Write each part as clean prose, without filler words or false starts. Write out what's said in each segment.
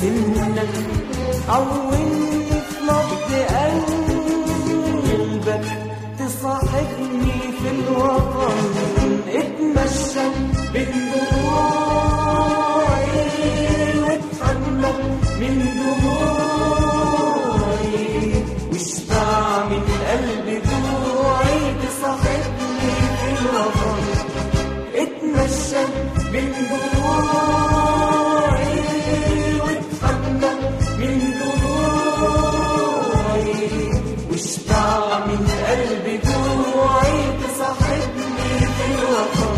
سنك، عودني في نبض قلبك، تصاحبني في الوطن، اتمشى بين دموعي واتحمل من دموعي، واشبع من قلبي دموعي، تصاحبني في الوطن، اتمشى بين دموعي واتحمل من دموعي، واشبع من قلبي دموعي، تصاحبني في الوطن.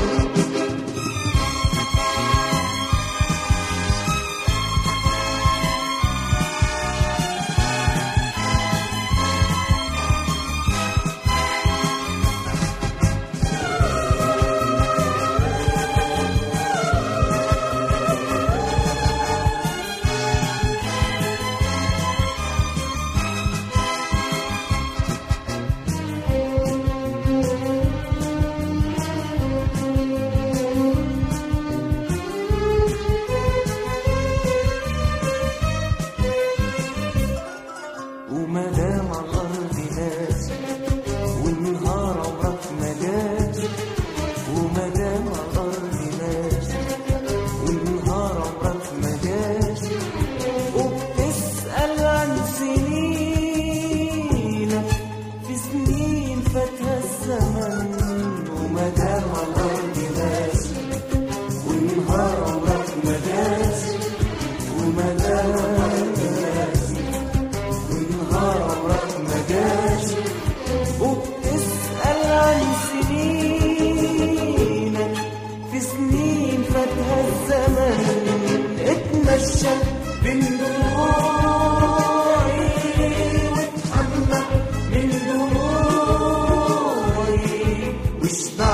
ومدام على الأرض ناس والنهار عمرك ما جاش، ومدام على الأرض ناس والنهار عمرك ما جاش، وبتسأل عن سنينك في سنين فاتها الزمن، ومدام على الأرض ناس والنهار عمرك ما جاش، ومدام وبتسأل عن سنينك في سنين فاتها الزمن، اتمشى بين دموعي واتحمل من دموعي، واشبع